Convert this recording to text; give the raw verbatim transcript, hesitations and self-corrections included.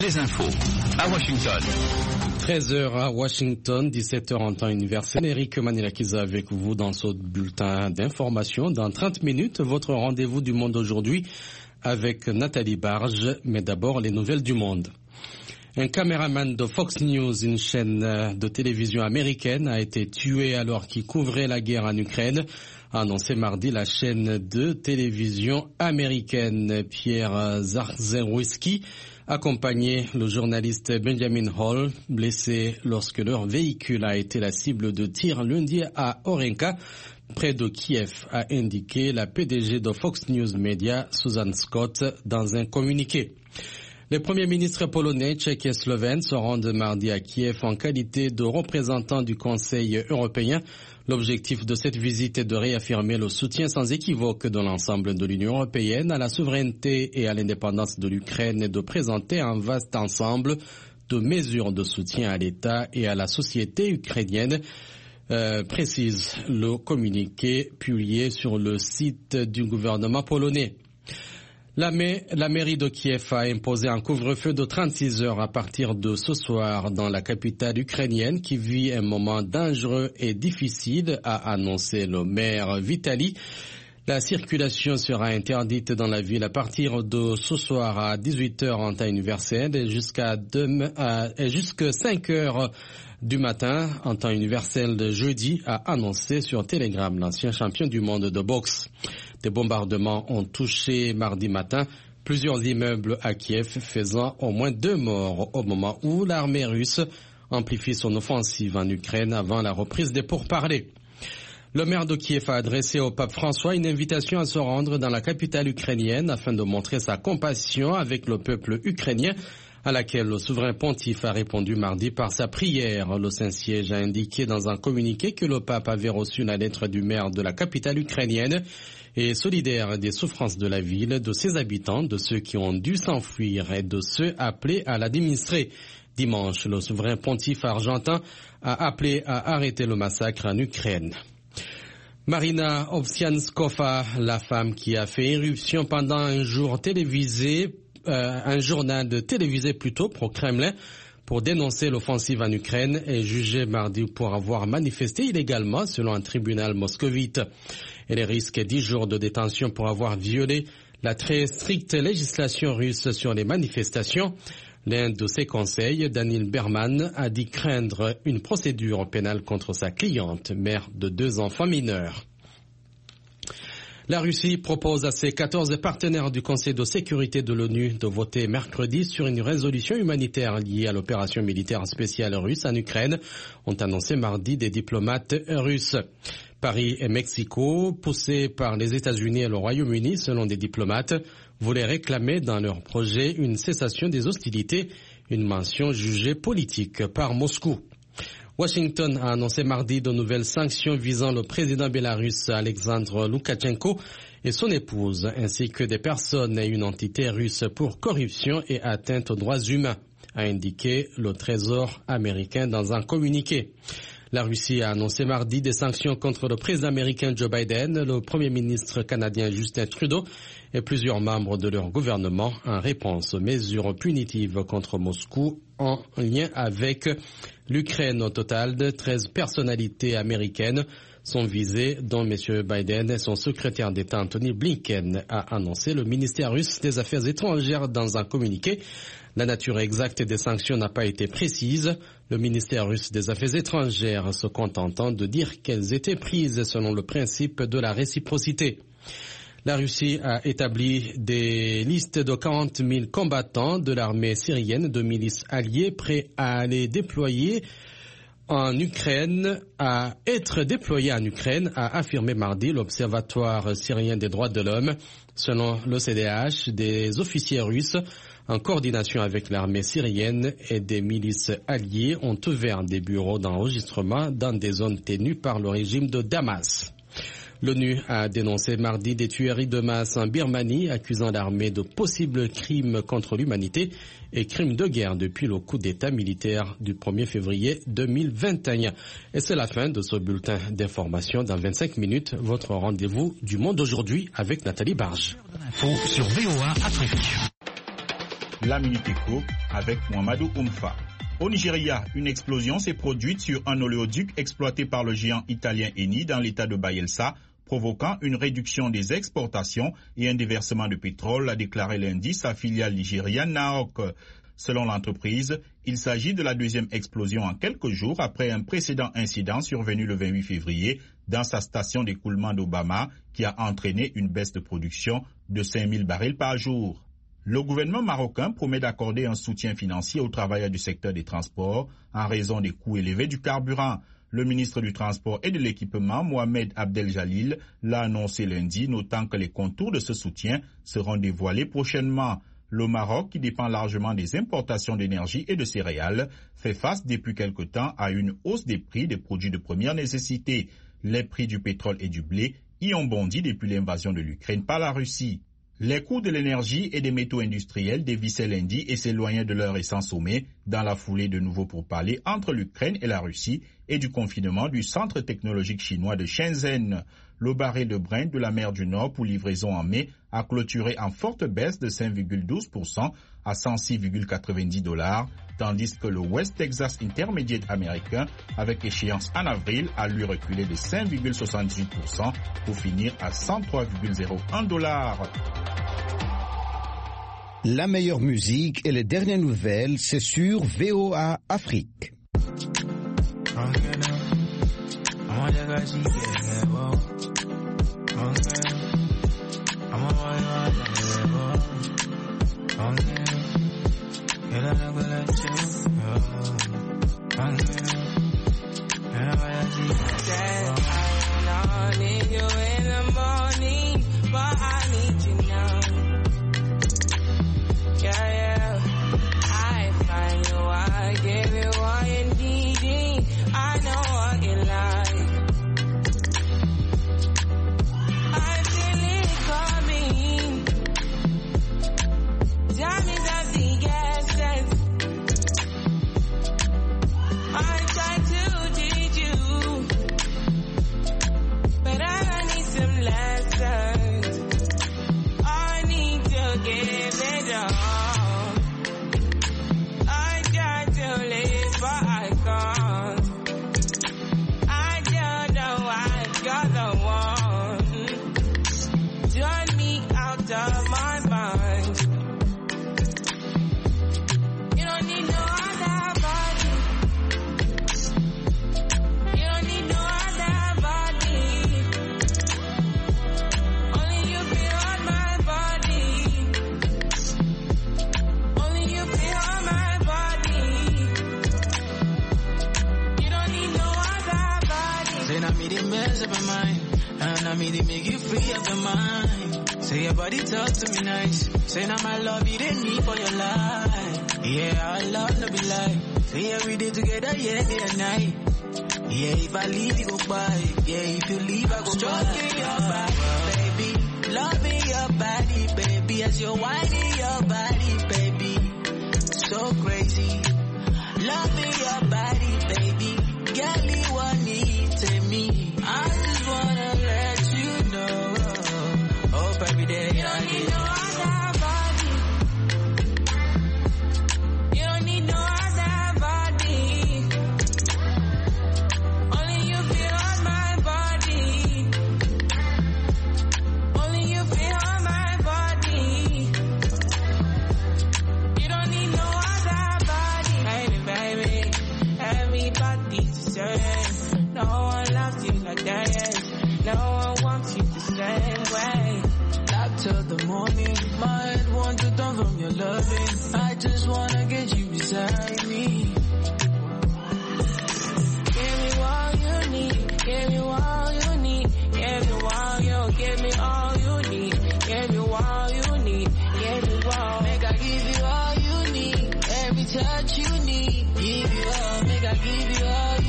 Les infos à Washington. treize heures à Washington, dix-sept heures en temps universel. Eric Manilakiza avec vous dans ce bulletin d'information. Dans trente minutes, votre rendez-vous du monde aujourd'hui avec Nathalie Barge. Mais d'abord, les nouvelles du monde. Un caméraman de Fox News, une chaîne de télévision américaine, a été tué alors qu'il couvrait la guerre en Ukraine, a annoncé mardi la chaîne de télévision américaine. Pierre Zarzewski accompagnait le journaliste Benjamin Hall, blessé lorsque leur véhicule a été la cible de tirs lundi à Orenka, près de Kiev, a indiqué la P D G de Fox News Media, Susan Scott, dans un communiqué. Les premiers ministres polonais, tchèques et slovènes se rendent mardi à Kiev en qualité de représentants du Conseil européen. L'objectif de cette visite est de réaffirmer le soutien sans équivoque de l'ensemble de l'Union européenne à la souveraineté et à l'indépendance de l'Ukraine et de présenter un vaste ensemble de mesures de soutien à l'État et à la société ukrainienne, euh, précise le communiqué publié sur le site du gouvernement polonais. La, la mairie de Kiev a imposé un couvre-feu de trente-six heures à partir de ce soir dans la capitale ukrainienne qui vit un moment dangereux et difficile, a annoncé le maire Vitali. La circulation sera interdite dans la ville à partir de ce soir à dix-huit heures en temps universel et jusqu'à jusqu'à cinq heures du matin en temps universel de jeudi, a annoncé sur Telegram l'ancien champion du monde de boxe. Des bombardements ont touché mardi matin plusieurs immeubles à Kiev, faisant au moins deux morts au moment où l'armée russe amplifie son offensive en Ukraine avant la reprise des pourparlers. Le maire de Kiev a adressé au pape François une invitation à se rendre dans la capitale ukrainienne afin de montrer sa compassion avec le peuple ukrainien, à laquelle le souverain pontife a répondu mardi par sa prière. Le Saint-Siège a indiqué dans un communiqué que le pape avait reçu la lettre du maire de la capitale ukrainienne et solidaire des souffrances de la ville, de ses habitants, de ceux qui ont dû s'enfuir et de ceux appelés à l'administrer. Dimanche, le souverain pontife argentin a appelé à arrêter le massacre en Ukraine. Marina Ovsianskova, la femme qui a fait éruption pendant un jour télévisé, euh, un journal de télévisé plutôt pro-Kremlin, pour dénoncer l'offensive en Ukraine, est jugée mardi pour avoir manifesté illégalement selon un tribunal moscovite. Elle risque dix jours de détention pour avoir violé la très stricte législation russe sur les manifestations. L'un de ses conseils, Daniel Berman, a dit craindre une procédure pénale contre sa cliente, mère de deux enfants mineurs. La Russie propose à ses quatorze partenaires du Conseil de sécurité de l'ONU de voter mercredi sur une résolution humanitaire liée à l'opération militaire spéciale russe en Ukraine, ont annoncé mardi des diplomates russes. Paris et Mexico, poussés par les États-Unis et le Royaume-Uni, selon des diplomates, voulaient réclamer dans leur projet une cessation des hostilités, une mention jugée politique par Moscou. Washington a annoncé mardi de nouvelles sanctions visant le président bélarusse Alexandre Loukachenko et son épouse, ainsi que des personnes et une entité russe pour corruption et atteinte aux droits humains, a indiqué le Trésor américain dans un communiqué. La Russie a annoncé mardi des sanctions contre le président américain Joe Biden, le premier ministre canadien Justin Trudeau et plusieurs membres de leur gouvernement en réponse aux mesures punitives contre Moscou en lien avec l'Ukraine. Au total, de treize personnalités américaines sont visées, dont M. Biden et son secrétaire d'État Anthony Blinken, a annoncé le ministère russe des Affaires étrangères dans un communiqué. La nature exacte des sanctions n'a pas été précise, le ministère russe des Affaires étrangères se contentant de dire qu'elles étaient prises selon le principe de la réciprocité. La Russie a établi des listes de quarante mille combattants de l'armée syrienne de milices alliées prêts à aller déployer en Ukraine, à être déployés en Ukraine, a affirmé mardi l'Observatoire syrien des droits de l'homme. Selon l'O C D H, des officiers russes en coordination avec l'armée syrienne et des milices alliées ont ouvert des bureaux d'enregistrement dans des zones tenues par le régime de Damas. L'ONU a dénoncé mardi des tueries de masse en Birmanie, accusant l'armée de possibles crimes contre l'humanité et crimes de guerre depuis le coup d'État militaire du premier février deux mille vingt et un. Et c'est la fin de ce bulletin d'information. Dans vingt-cinq minutes, votre rendez-vous du Monde aujourd'hui avec Nathalie Barge. Info sur V O A Afrique. La Minute Éco avec Mohamedou Oumfa. Au Nigeria, une explosion s'est produite sur un oléoduc exploité par le géant italien Eni dans l'état de Bayelsa, provoquant une réduction des exportations et un déversement de pétrole, a déclaré lundi sa filiale nigériane Naok. Selon l'entreprise, il s'agit de la deuxième explosion en quelques jours après un précédent incident survenu le vingt-huit février dans sa station d'écoulement d'Obama qui a entraîné une baisse de production de cinq mille barils par jour. Le gouvernement marocain promet d'accorder un soutien financier aux travailleurs du secteur des transports en raison des coûts élevés du carburant. Le ministre du Transport et de l'Équipement, Mohamed Abdel Jalil, l'a annoncé lundi, notant que les contours de ce soutien seront dévoilés prochainement. Le Maroc, qui dépend largement des importations d'énergie et de céréales, fait face depuis quelque temps à une hausse des prix des produits de première nécessité. Les prix du pétrole et du blé y ont bondi depuis l'invasion de l'Ukraine par la Russie. Les coûts de l'énergie et des métaux industriels dévissaient lundi et s'éloignaient de leur récent sommet dans la foulée de nouveaux pourparlers entre l'Ukraine et la Russie et du confinement du centre technologique chinois de Shenzhen. Le baril de Brent de la mer du Nord pour livraison en mai a clôturé en forte baisse de cinq virgule douze pour cent à cent six virgule quatre-vingt-dix dollars, tandis que le West Texas Intermediate américain, avec échéance en avril, a lui reculé de cinq virgule soixante-dix-huit pour cent pour finir à cent trois virgule zéro un dollars. La meilleure musique et les dernières nouvelles, c'est sur V O A Afrique. Say your body talk to me nice. Say now my love you didn't need for your life. Yeah, our love no be lie. Say every day together, yeah, day and night. Yeah, if I leave you go by. Yeah, if you leave I go stroking your body, baby. Loving your body, baby. As you're whining your body, baby. So crazy. Loving your body, baby. Girl, you want need to me. I just wanna let you know. Hope every day I get no other body. You don't need no other body. Only you feel on my body. Only you feel on my body. You don't need no other body. Baby, baby, everybody's the same. No one loves you like that. No one wants you the same way. Till the morning, my head wants to turn from your loving. I just wanna get you beside me. Give me all you need, give me all you need, give me all you, give me all you need, give me all you need, give me all. Make I give you all you need, every touch you need, give you all, make I give you all